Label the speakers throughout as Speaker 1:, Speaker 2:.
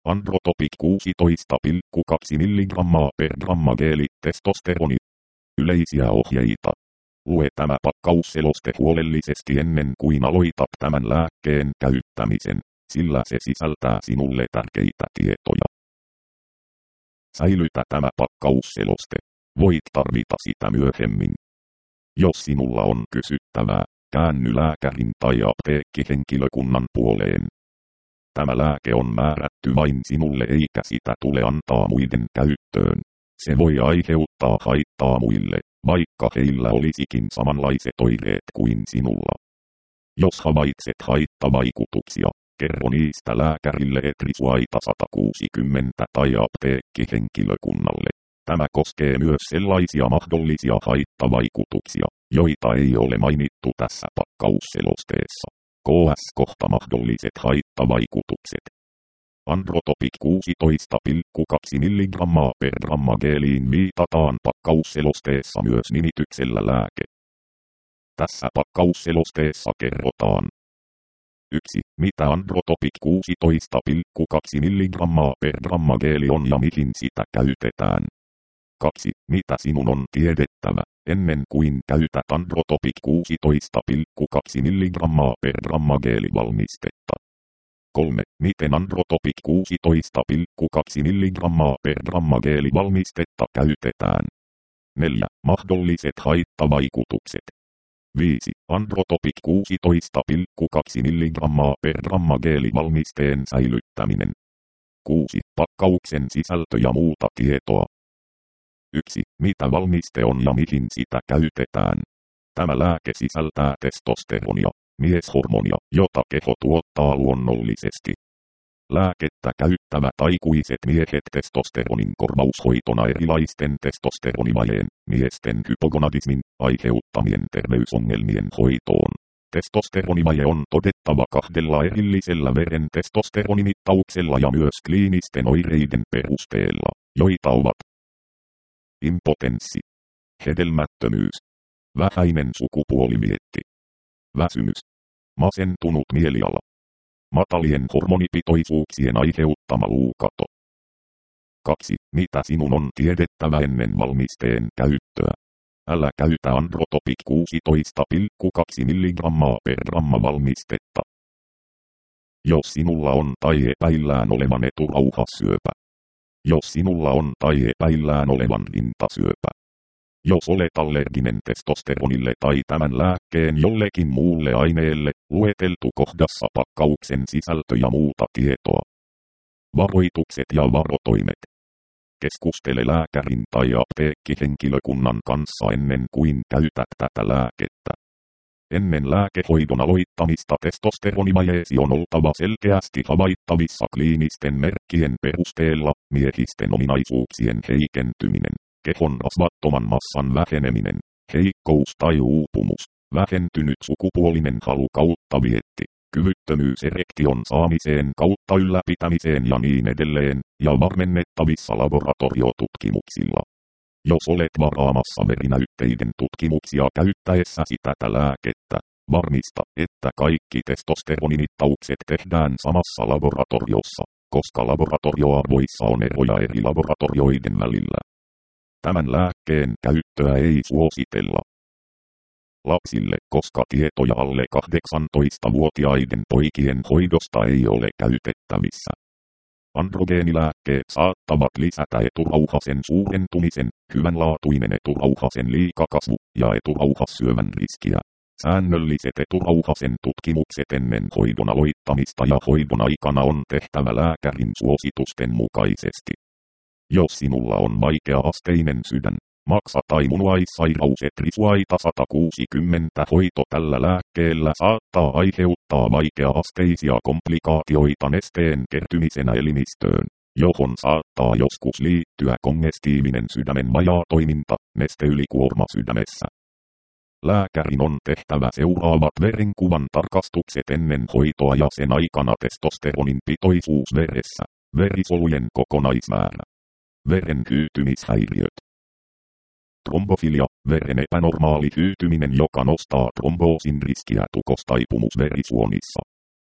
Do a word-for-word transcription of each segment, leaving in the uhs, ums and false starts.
Speaker 1: Androtopik kuusitoista pilkku kaksi milligrammaa per gramma geeli testosteroni. Yleisiä ohjeita. Lue tämä pakkausseloste huolellisesti ennen kuin aloitat tämän lääkkeen käyttämisen, sillä se sisältää sinulle tärkeitä tietoja. Säilytä tämä pakkausseloste. Voit tarvita sitä myöhemmin. Jos sinulla on kysyttävää, käänny lääkärin tai apteekkihenkilökunnan puoleen. Tämä lääke on määrätty vain sinulle eikä sitä tule antaa muiden käyttöön. Se voi aiheuttaa haittaa muille, vaikka heillä olisikin samanlaiset oireet kuin sinulla. Jos havaitset haittavaikutuksia, kerro niistä lääkärille Etrisuaita sata kuusikymmentä tai apteekkihenkilökunnalle. Tämä koskee myös sellaisia mahdollisia haittavaikutuksia, joita ei ole mainittu tässä pakkausselosteessa. K S kohta mahdolliset haittavaikutukset. Androtopik kuusitoista pilkku kaksi milligrammaa per gramma geeliin viitataan pakkausselosteessa myös nimityksellä lääke. Tässä pakkausselosteessa kerrotaan. yksi. Mitä Androtopik kuusitoista pilkku kaksi milligrammaa per gramma geeli on ja mihin sitä käytetään. kaksi. Mitä sinun on tiedettävä, ennen kuin käytät Androtopik kuusitoista pilkku kaksi milligrammaa per gramma geelivalmistetta. kolme. Miten Androtopik kuusitoista pilkku kaksi milligrammaa per gramma geelivalmistetta käytetään. neljä. Mahdolliset haittavaikutukset. viisi. Androtopik kuusitoista pilkku kaksi milligrammaa per gramma geelivalmisteen säilyttäminen. kuusi. Pakkauksen sisältö ja muuta tietoa. yksi. Mitä valmiste on ja mihin sitä käytetään. Tämä lääke sisältää testosteronia, mieshormonia, jota keho tuottaa luonnollisesti. Lääkettä käyttävät aikuiset miehet testosteronin korvaushoitona erilaisten testosteronivajeen, miesten hypogonadismin, aiheuttamien terveysongelmien hoitoon. Testosteronivaje on todettava kahdella erillisellä veren testosteronimittauksella ja myös kliinisten oireiden perusteella, joita ovat impotenssi, hedelmättömyys, vähäinen sukupuolivietti, väsymys, masentunut mieliala, matalien hormonipitoisuuksien aiheuttama luukato. kaksi. Mitä sinun on tiedettävä ennen valmisteen käyttöä? Älä käytä Androtopik kuusitoista pilkku kaksi milligrammaa per gramma valmistetta. Jos sinulla on tai epäillään olevan eturauhassyöpä. Jos sinulla on tai epäillään olevan rintasyöpä. Jos olet allerginen testosteronille tai tämän lääkkeen jollekin muulle aineelle, lueteltu kohdassa pakkauksen sisältö ja muuta tietoa. Varoitukset ja varotoimet. Keskustele lääkärin tai apteekkihenkilökunnan kanssa ennen kuin käytät tätä lääkettä. Ennen lääkehoidon aloittamista testosteronivajeesi on oltava selkeästi havaittavissa kliinisten merkkien perusteella, miehisten ominaisuuksien heikentyminen, kehon rasvattoman massan väheneminen, heikkous tai uupumus, vähentynyt sukupuolinen halu kautta vietti, kyvyttömyys erektion saamiseen kautta ylläpitämiseen ja niin edelleen, ja varmennettavissa laboratoriotutkimuksilla. Jos olet varaamassa verinäytteiden tutkimuksia käyttäessäsi tätä lääkettä, varmista, että kaikki testosteronimittaukset tehdään samassa laboratoriossa, koska laboratorioarvoissa on eroja eri laboratorioiden välillä. Tämän lääkkeen käyttöä ei suositella lapsille, koska tietoja alle kahdeksantoistavuotiaiden poikien hoidosta ei ole käytettävissä. Androgeenilääkkeet saattavat lisätä eturauhasen suurentumisen, hyvänlaatuinen eturauhasen liikakasvu ja eturauhassyövän riskiä. Säännölliset eturauhasen tutkimukset ennen hoidon aloittamista ja hoidon aikana on tehtävä lääkärin suositusten mukaisesti. Jos sinulla on vaikea-asteinen sydän, maksa tai munuaissairaus Etrisuaita sata kuusikymmentä hoito tällä lääkkeellä saattaa aiheuttaa vaikea-asteisia komplikaatioita nesteen kertymisenä elimistöön, johon saattaa joskus liittyä kongestiivinen sydämen vajaatoiminta, nesteylikuorma sydämessä. Lääkärin on tehtävä seuraavat verenkuvan tarkastukset ennen hoitoa ja sen aikana testosteronin pitoisuus veressä, verisolujen kokonaismäärä, veren hyytymishäiriöt. Trombofilia, veren epänormaali hyytyminen joka nostaa tromboosin riskiä tukostaipumusverisuonissa.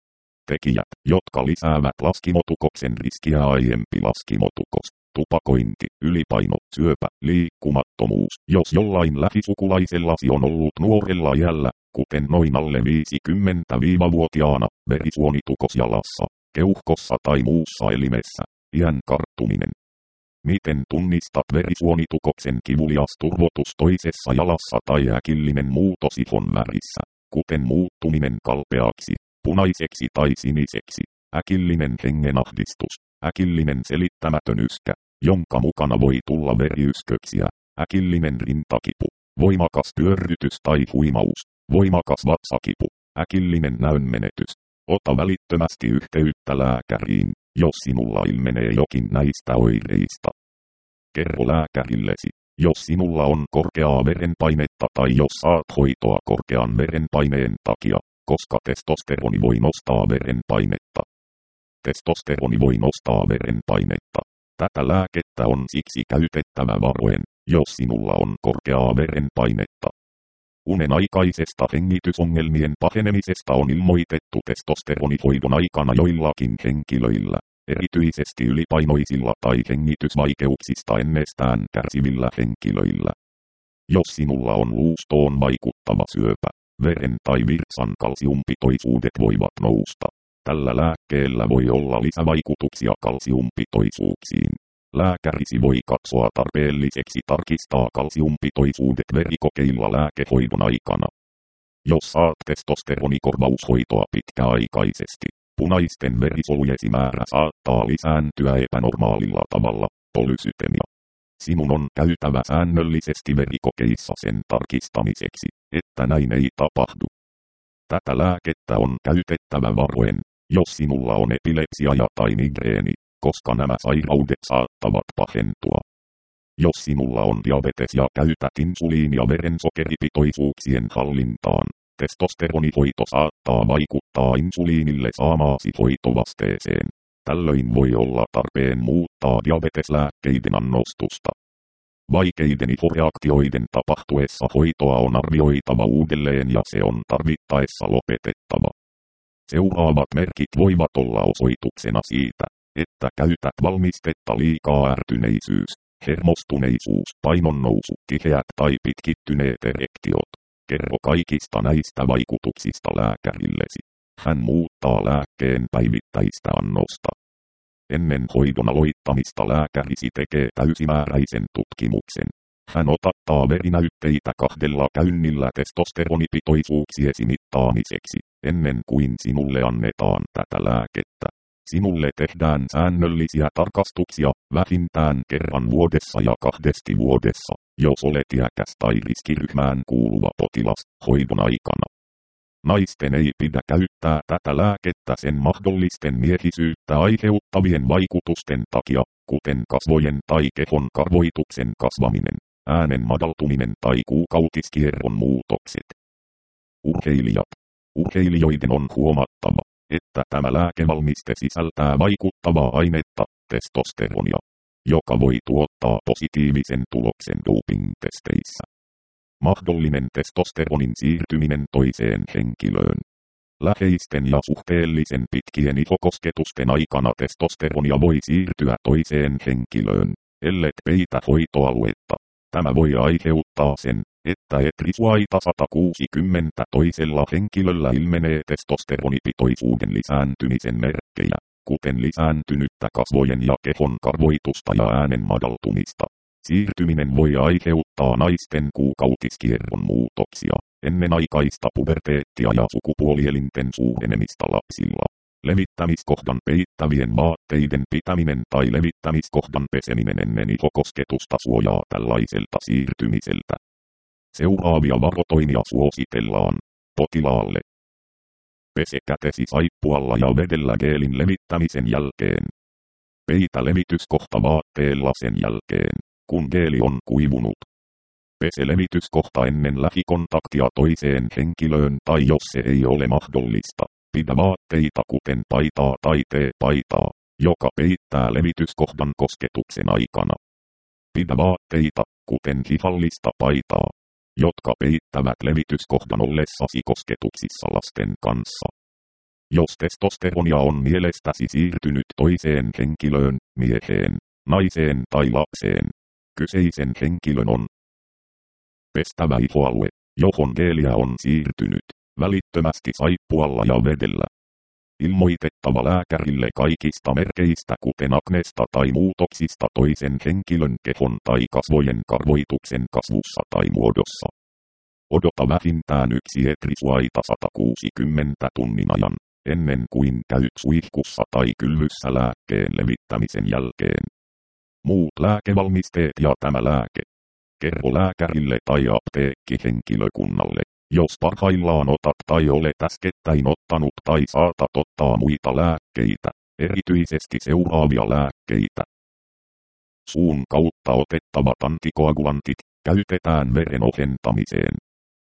Speaker 1: tekijät, jotka lisäävät laskimotukoksen riskiä aiempi laskimotukos. Tupakointi, ylipaino, syöpä, liikkumattomuus. Jos jollain lähisukulaisellasi on ollut nuorella iällä, kuten noin alle viisikymmentä-vuotiaana, verisuonitukos jalassa, keuhkossa tai muussa elimessä, iän karttuminen. Miten tunnistat verisuonitukoksen kivulias turvotus toisessa jalassa tai äkillinen muutos ihon värissä, kuten muuttuminen kalpeaksi, punaiseksi tai siniseksi, äkillinen hengenahdistus, äkillinen selittämätön yskä, jonka mukana voi tulla veriysköksiä, äkillinen rintakipu, voimakas pyörrytys tai huimaus, voimakas vatsakipu, äkillinen näönmenetys. Ota välittömästi yhteyttä lääkäriin, jos sinulla ilmenee jokin näistä oireista. Kerro lääkärillesi, jos sinulla on korkeaa verenpainetta tai jos saat hoitoa korkean verenpaineen takia, koska testosteroni voi nostaa verenpainetta. Testosteroni voi nostaa verenpainetta. Tätä lääkettä on siksi käytettävä varoen, jos sinulla on korkeaa verenpainetta. Unen aikaisesta hengitysongelmien pahenemisesta on ilmoitettu testosteronihoidon aikana joillakin henkilöillä, erityisesti ylipainoisilla tai hengitysvaikeuksista ennestään kärsivillä henkilöillä. Jos sinulla on luustoon vaikuttava syöpä, veren tai virtsan kalsiumpitoisuudet voivat nousta. Tällä lääkkeellä voi olla lisävaikutuksia kalsiumpitoisuuksiin. Lääkärisi voi katsoa tarpeelliseksi tarkistaa kalsiumpitoisuudet verikokeilla lääkehoidon aikana. Jos saat testosteronikorvaushoitoa pitkäaikaisesti, punaisten verisolujesi määrä saattaa lisääntyä epänormaalilla tavalla, polysytemia. Sinun on käytävä säännöllisesti verikokeissa sen tarkistamiseksi, että näin ei tapahdu. Tätä lääkettä on käytettävä varoen, jos sinulla on epilepsia ja tai migreeni, koska nämä sairaudet saattavat pahentua. Jos sinulla on diabetes ja käytät insuliinia verensokeripitoisuuksien hallintaan, testosteronihoito saattaa vaikuttaa insuliinille saamaasi hoitovasteeseen. Tällöin voi olla tarpeen muuttaa diabeteslääkkeiden annostusta. Vaikeiden ihoreaktioiden tapahtuessa hoitoa on arvioitava uudelleen ja se on tarvittaessa lopetettava. Seuraavat merkit voivat olla osoituksena siitä, että käytät valmistetta liikaa: ärtyneisyys, hermostuneisuus, painonnousu, tiheät tai pitkittyneet erektiot. Kerro kaikista näistä vaikutuksista lääkärillesi. Hän muuttaa lääkkeen päivittäistä annosta. Ennen hoidon aloittamista lääkärisi tekee täysimääräisen tutkimuksen. Hän otattaa verinäytteitä kahdella käynnillä testosteronipitoisuuksiesi mittaamiseksi, ennen kuin sinulle annetaan tätä lääkettä. Sinulle tehdään säännöllisiä tarkastuksia, vähintään kerran vuodessa ja kahdesti vuodessa, jos olet iäkäs tai riskiryhmään kuuluva potilas, hoidon aikana. Naisten ei pidä käyttää tätä lääkettä sen mahdollisten miehisyyttä aiheuttavien vaikutusten takia, kuten kasvojen tai kehon karvoituksen kasvaminen, äänen madaltuminen tai kuukautiskierron muutokset. Urheilijat. Urheilijoiden on huomattava, että tämä lääkevalmiste sisältää vaikuttavaa ainetta, testosteronia, joka voi tuottaa positiivisen tuloksen doping-testeissä. Mahdollinen testosteronin siirtyminen toiseen henkilöön. Läheisten ja suhteellisen pitkien ihokosketusten aikana testosteronia voi siirtyä toiseen henkilöön, ellet peitä hoitoaluetta. Tämä voi aiheuttaa sen, että etrisuaita sata kuusikymmentä toisella henkilöllä ilmenee testosteronipitoisuuden lisääntymisen merkkejä, kuten lisääntynyttä kasvojen ja kehon karvoitusta ja äänen madaltumista. Siirtyminen voi aiheuttaa naisten kuukautiskierron muutoksia, ennenaikaista puberteettia ja sukupuolielinten suurenemista lapsilla. Levittämiskohdan peittävien vaatteiden pitäminen tai levittämiskohdan peseminen ennen ihokosketusta suojaa tällaiselta siirtymiseltä. Seuraavia varotoimia suositellaan potilaalle. Pese kätesi saippualla ja vedellä geelin levittämisen jälkeen. Peitä levityskohta vaatteella sen jälkeen, kun geeli on kuivunut. Pese levityskohta ennen lähikontaktia toiseen henkilöön tai jos se ei ole mahdollista, pidä vaatteita kuten paitaa tai teepaitaa, joka peittää levityskohdan kosketuksen aikana. Pidä vaatteita, kuten hihallista paitaa, jotka peittävät levityskohdan ollessasi kosketuksissa lasten kanssa. Jos testosteronia on mielestäsi siirtynyt toiseen henkilöön, mieheen, naiseen tai lapseen, kyseisen henkilön on pestävä ihoalue, johon geeliä on siirtynyt, välittömästi saippualla ja vedellä. Ilmoitettava lääkärille kaikista merkeistä kuten aknesta tai muutoksista toisen henkilön kehon tai kasvojen karvoituksen kasvussa tai muodossa. Odota vähintään yksi etrisuaita sata kuusikymmentä tunnin ajan, ennen kuin käyt suihkussa tai kylvyssä lääkkeen levittämisen jälkeen. Muut lääkevalmisteet ja tämä lääke. Kerro lääkärille tai apteekkihenkilökunnalle, jos parhaillaan otat tai olet äskettäin ottanut tai saatat ottaa muita lääkkeitä, erityisesti seuraavia lääkkeitä. Suun kautta otettavat antikoagulantit käytetään veren ohentamiseen.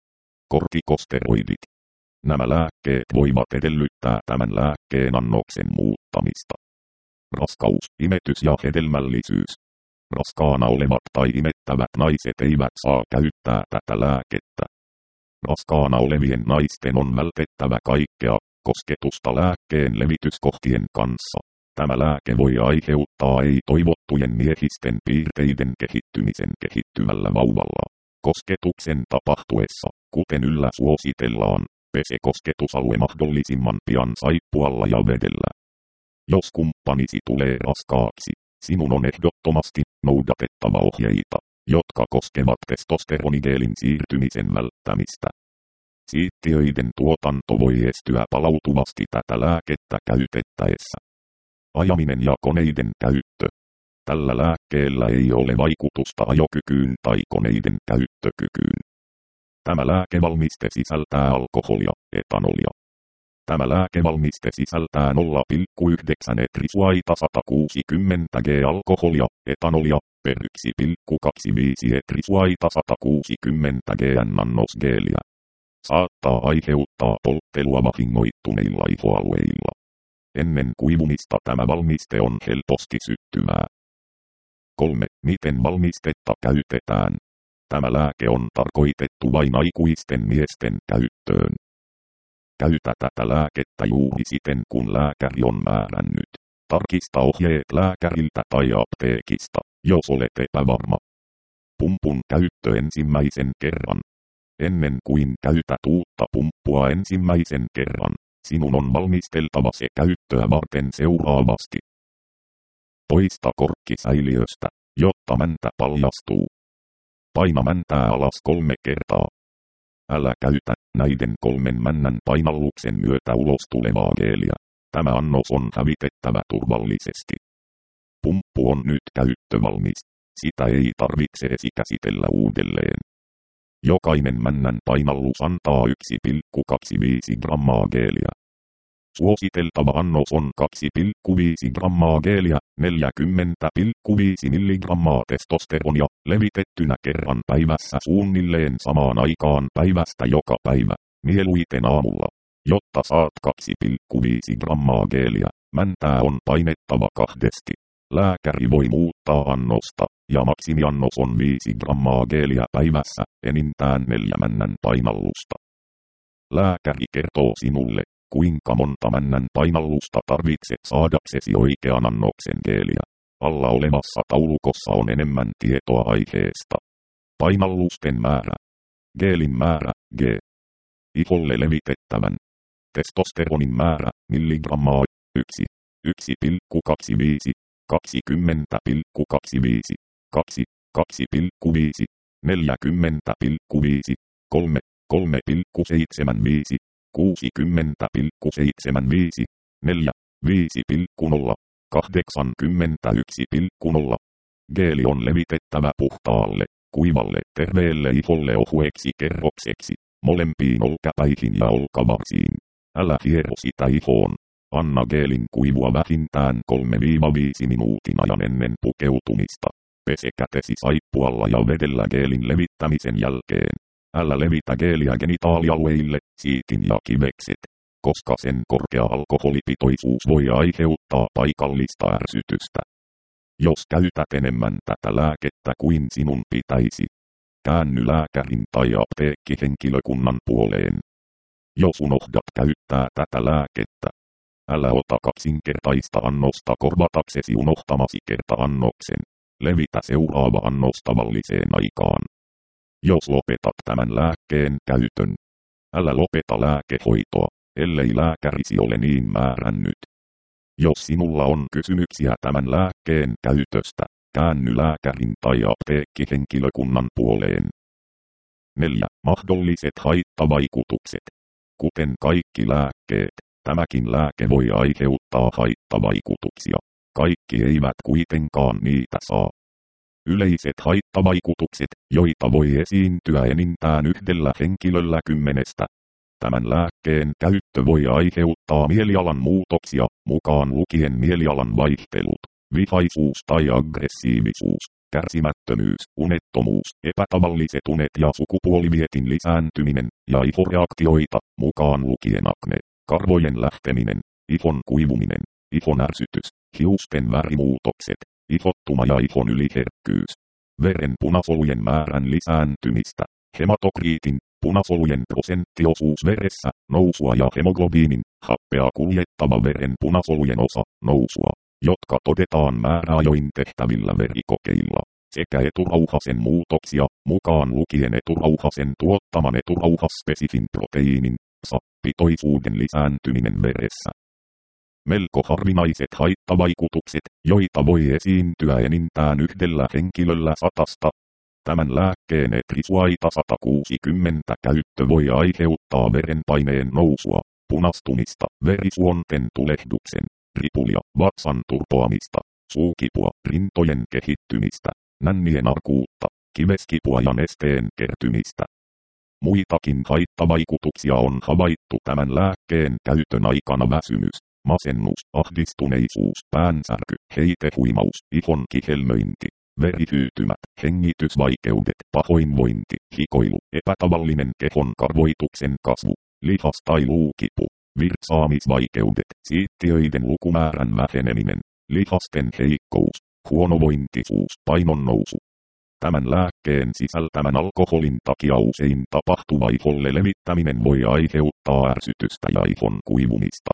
Speaker 1: Kortikosteroidit. Nämä lääkkeet voivat edellyttää tämän lääkkeen annoksen muuttamista. Raskaus, imetys ja hedelmällisyys. Raskaana olevat tai imettävät naiset eivät saa käyttää tätä lääkettä. Raskaana olevien naisten on vältettävä kaikkea kosketusta lääkkeen levityskohtien kanssa. Tämä lääke voi aiheuttaa ei-toivottujen miehisten piirteiden kehittymisen kehittyvällä vauvalla. Kosketuksen tapahtuessa, kuten yllä suositellaan, pese kosketusalue mahdollisimman pian saippualla ja vedellä. Jos kumppanisi tulee raskaaksi, sinun on ehdottomasti noudatettava ohjeita, jotka koskevat testosteronigeelin siirtymisen välttämistä. Siittiöiden tuotanto voi estyä palautuvasti tätä lääkettä käytettäessä. Ajaminen ja koneiden käyttö. Tällä lääkkeellä ei ole vaikutusta ajokykyyn tai koneiden käyttökykyyn. Tämä lääkevalmiste sisältää alkoholia, etanolia. Tämä lääkevalmiste sisältää nolla pilkku yhdeksän etrisuaita sata kuusikymmentä grammaa alkoholia, etanolia, per yksi pilkku kaksikymmentäviisi etrisuaita sata kuusikymmentä grammaa annosgeeliä. Saattaa aiheuttaa polttelua vahingoittuneilla ihoalueilla. Ennen kuivumista tämä valmiste on helposti syttyvää. kolme. Miten valmistetta käytetään? Tämä lääke on tarkoitettu vain aikuisten miesten käyttöön. Käytä tätä lääkettä juuri siten kun lääkäri on määrännyt. Tarkista ohjeet lääkäriltä tai apteekista, jos olet epävarma. Pumpun käyttö ensimmäisen kerran. Ennen kuin käytät uutta pumppua ensimmäisen kerran, sinun on valmisteltava se käyttöä varten seuraavasti. Poista korkki säiliöstä, jotta mäntä paljastuu. Paina mäntää alas kolme kertaa. Älä käytä näiden kolmen männän painalluksen myötä ulos tulevaa geeliä. Tämä annos on hävitettävä turvallisesti. Pumppu on nyt käyttövalmis. Sitä ei tarvitse esikäsitellä uudelleen. Jokainen männän painallus antaa yksi pilkku kaksikymmentäviisi grammaa geeliä. Suositeltava annos on kaksi pilkku viisi grammaa geeliä, neljäkymmentä pilkku viisi milligrammaa testosteronia, levitettynä kerran päivässä suunnilleen samaan aikaan päivästä joka päivä, mieluiten aamulla. Jotta saat kaksi pilkku viisi grammaa geeliä, mäntää on painettava kahdesti. Lääkäri voi muuttaa annosta, ja maksimiannos on viisi grammaa geeliä päivässä, enintään neljä männän painallusta. Lääkäri kertoo sinulle, kuinka monta männän painallusta tarvitset saadaksesi oikean annoksen geeliä. Alla olevassa taulukossa on enemmän tietoa aiheesta. Painallusten määrä. Geelin määrä, G. Iholle levitettävän. Testosteronin määrä, milligrammaa, yksi. yksi pilkku kaksikymmentäviisi. kaksikymmentä pilkku kaksikymmentäviisi. kaksi. kaksi pilkku viisi. neljäkymmentä pilkku viisi. kolme. kolme pilkku seitsemänkymmentäviisi. kuusikymmentä pilkku seitsemänkymmentäviisi. neljä. viisi pilkku nolla. kahdeksankymmentäyksi pilkku nolla. Geeli on levitettävä puhtaalle, kuivalle, terveelle iholle ohueksi kerrokseksi, molempiin olkapäihin ja olkavarsiin. Älä hiero sitä ihoon. Anna geelin kuivua vähintään kolme viisi minuutin ajan ennen pukeutumista. Pese kätesi saippualla ja vedellä geelin levittämisen jälkeen. Älä levitä geeliä genitaalialueille, siitin ja kivekset, koska sen korkea alkoholipitoisuus voi aiheuttaa paikallista ärsytystä. Jos käytät enemmän tätä lääkettä kuin sinun pitäisi, käänny lääkärin tai apteekkihenkilökunnan puoleen. Jos unohdat käyttää tätä lääkettä, Älä ota kaksinkertaista annosta korvataksesi unohtamasi kerta-annoksen. Levitä seuraava annos tavalliseen aikaan. Jos lopetat tämän lääkkeen käytön, älä lopeta lääkehoitoa, ellei lääkärisi ole niin määrännyt. Jos sinulla on kysymyksiä tämän lääkkeen käytöstä, käänny lääkärin tai apteekkihenkilökunnan puoleen. neljä. Mahdolliset haittavaikutukset. Kuten kaikki lääkkeet, tämäkin lääke voi aiheuttaa haittavaikutuksia. Kaikki eivät kuitenkaan niitä saa. Yleiset haittavaikutukset, joita voi esiintyä enintään yhdellä henkilöllä kymmenestä. Tämän lääkkeen käyttö voi aiheuttaa mielialan muutoksia, mukaan lukien mielialan vaihtelut, vihaisuus tai aggressiivisuus, kärsimättömyys, unettomuus, epätavalliset unet ja sukupuolivietin lisääntyminen ja ihoreaktioita, mukaan lukien akne, karvojen lähteminen, ihon kuivuminen, ihon ärsytys, hiusten värimuutokset, ihottuma ja ihon yliherkkyys, veren punasolujen määrän lisääntymistä, hematokriitin, punasolujen prosenttiosuus veressä, nousua ja hemoglobiinin, happea kuljettava veren punasolujen osa, nousua, jotka todetaan määräajoin tehtävillä verikokeilla, sekä eturauhasen muutoksia, mukaan lukien eturauhasen tuottaman eturauhasspesifin proteiinin, S A-pitoisuuden lisääntyminen veressä. Melko harvinaiset haittavaikutukset, joita voi esiintyä enintään yhdellä henkilöllä satasta. Tämän lääkkeen etrisuaita sata kuusikymmentä käyttö voi aiheuttaa verenpaineen nousua, punastumista, verisuonten tulehduksen, ripulia, vatsan turpoamista, suukipua, rintojen kehittymistä, nännien arkuutta, kiveskipua ja nesteen kertymistä. Muitakin haittavaikutuksia on havaittu tämän lääkkeen käytön aikana: väsymys, masennus, ahdistuneisuus, päänsärky, heitehuimaus, ihon kihelmöinti, verihyytymät, hengitysvaikeudet, pahoinvointi, hikoilu, epätavallinen kehon karvoituksen kasvu, lihas- tai luukipu, virtsaamisvaikeudet, siittiöiden lukumäärän väheneminen, lihasten heikkous, huonovointisuus, painonnousu. Tämän lääkkeen sisältämän alkoholin takia usein tapahtuva iholle levittäminen voi aiheuttaa ärsytystä ja ihon kuivumista.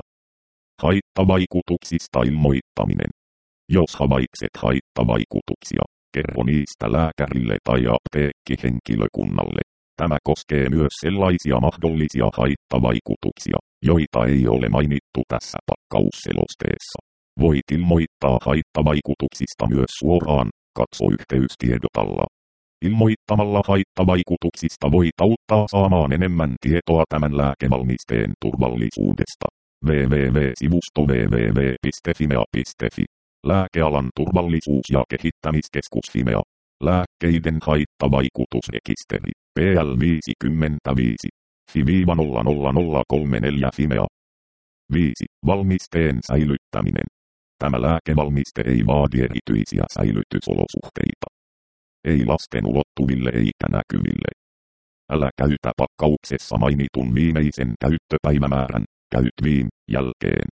Speaker 1: Haittavaikutuksista ilmoittaminen. Jos havaitset haittavaikutuksia, kerro niistä lääkärille tai apteekkihenkilökunnalle. Tämä koskee myös sellaisia mahdollisia haittavaikutuksia, joita ei ole mainittu tässä pakkausselosteessa. Voit ilmoittaa haittavaikutuksista myös suoraan, katso yhteystiedot alla. Ilmoittamalla haittavaikutuksista voit auttaa saamaan enemmän tietoa tämän lääkevalmisteen turvallisuudesta. www.sivusto www piste fimea piste fi. Lääkealan turvallisuus- ja kehittämiskeskus Fimea. Lääkkeiden haittavaikutusrekisteri. P L viisikymmentäviisi. F I nolla nolla nolla kolme neljä Fimea. viisi. Valmisteen säilyttäminen. Tämä lääkevalmiste ei vaadi erityisiä säilytysolosuhteita. Ei lasten ulottuville eikä näkyville. Älä käytä pakkauksessa mainitun viimeisen käyttöpäivämäärän, käyt viim. jälkeen.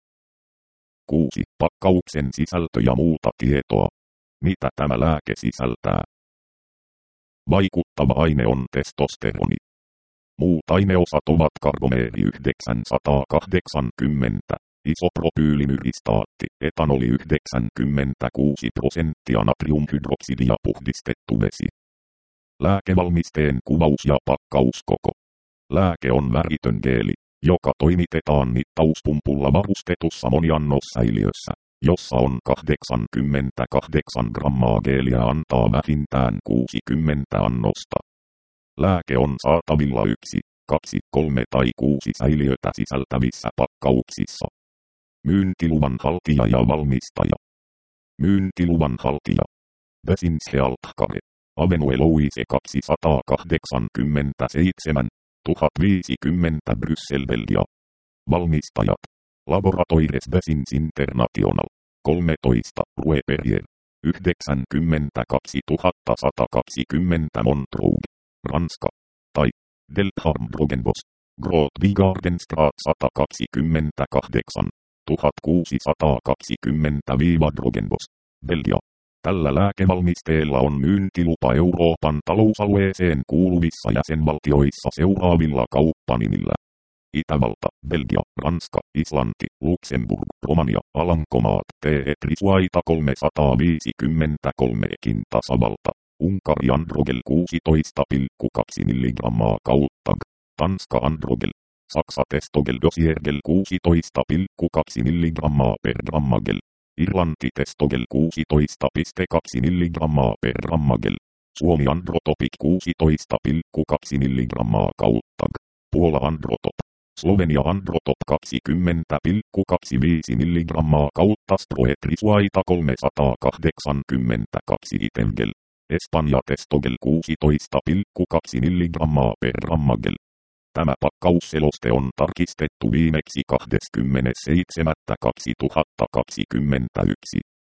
Speaker 1: kuusi. Pakkauksen sisältö ja muuta tietoa. Mitä tämä lääke sisältää? Vaikuttava aine on testosteroni. Muut aineosat ovat karbomeeri yhdeksänsataakahdeksankymmentä, isopropyylimyristaatti, etanoli yhdeksänkymmentäkuusi prosenttia, natriumhydroksidi ja puhdistettu vesi. Lääkevalmisteen kuvaus ja pakkauskoko. Lääke on väritön geeli, joka toimitetaan mittauspumpulla varustetussa moniannossäiliössä, jossa on kahdeksankymmentäkahdeksan grammaa geeliä, antaa vähintään kuusikymmentä annosta. Lääke on saatavilla yksi, kaksi, kolme tai kuusi säiliötä sisältävissä pakkauksissa. Myyntiluvan haltija ja valmistaja. Myyntiluvan haltija. Besins Healthcare. Avenue Louise kaksisataakahdeksankymmentäseitsemän, tuhat viisikymmentä Bryssel, Belgia. Valmistajat. Laboratoires Besins International. kolmetoista Rue Perrier. yhdeksänkymmentäkaksi tuhatta sata kaksikymmentä Montreux, Ranska. Tai Deltharm Brogenbos. Groot Gardenstraat sata kaksikymmentäkahdeksan, tuhat kuusisataakaksikymmentä Brogenbos, Belgia. Tällä lääkevalmisteella on myyntilupa Euroopan talousalueeseen kuuluvissa jäsenvaltioissa seuraavilla kauppanimillä. Itävalta, Belgia, Ranska, Islanti, Luxemburg, Romania, Alankomaat, Trisuaita kolmesataaviisikymmentäkolme ekin tasavalta, Unkari androgel kuusitoista pilkku kaksi milligrammaa kautta, Tanska androgel, Saksa testogel dosiergel kuusitoista pilkku kaksi milligrammaa per grammagel, Irlanti testogel kuusitoista pilkku kaksi milligrammaa per grammagel, Suomi androtopik kuusitoista pilkku kaksi milligrammaa kautta, Puola androtop, Slovenia androtop kaksikymmentä pilkku kaksikymmentäviisi milligrammaa kautta Stroetrisuaita kolmesataakahdeksankymmentäkaksi itengel, Espanja testogel kuusitoista pilkku kaksi milligrammaa per grammagel. Tämä pakkausseloste on tarkistettu viimeksi kahdeskymmenes seitsemättä kaksituhattakaksikymmentäyksi.